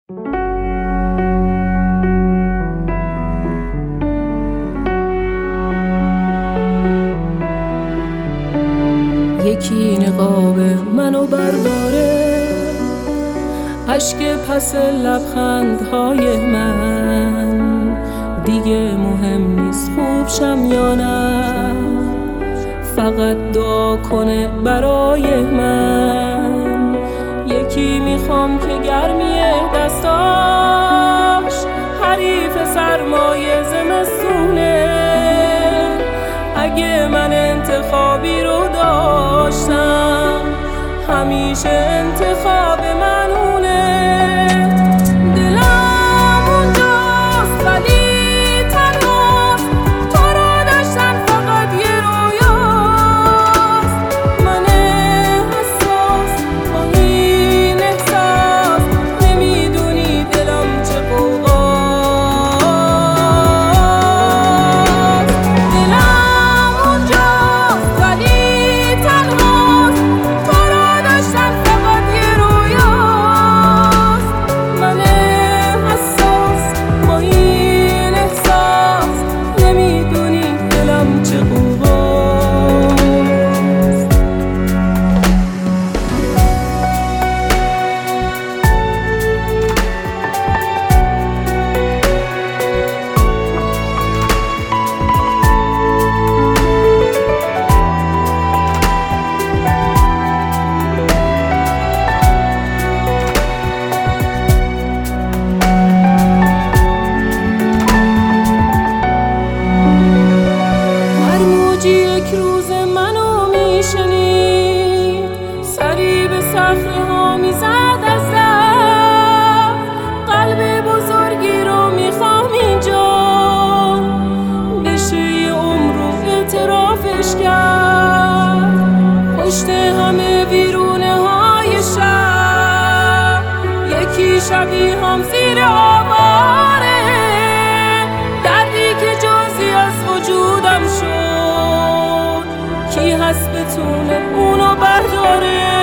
یکی نقاب منو برداره، اشک پس لبخندهای من دیگه مهم نیست خوب شم یا نه، فقط دعا کنه برای من. یکی میخوام که گرمی دستاش حریف سرمایه زمستونه، اگه من انتخابی رو داشتم همیشه انتخاب منونه. دلم اونجاست ولی تنهاست، تو رو داشتن فقط یه رویاست. من حساس با این احساس، نمیدونی دلم چه قوقاست. دلم اونجاست ولی تنهاست، تو رو داشتن فقط یه رویاست. من حساس با این احساس، نمیدونی دلم چه قوقاست. هر موجی یک روز منو میشنید، سری به صخره ها میزد از رفت. قلب بزرگی رو میخوام اینجا بشه یه عمر رو اعترافش کرد. پشت همه ویرونه های شهر یکی شبیه هم زیر آواره، دردی که جزئی از وجودم شد، کی هست بتونه اونو برداره.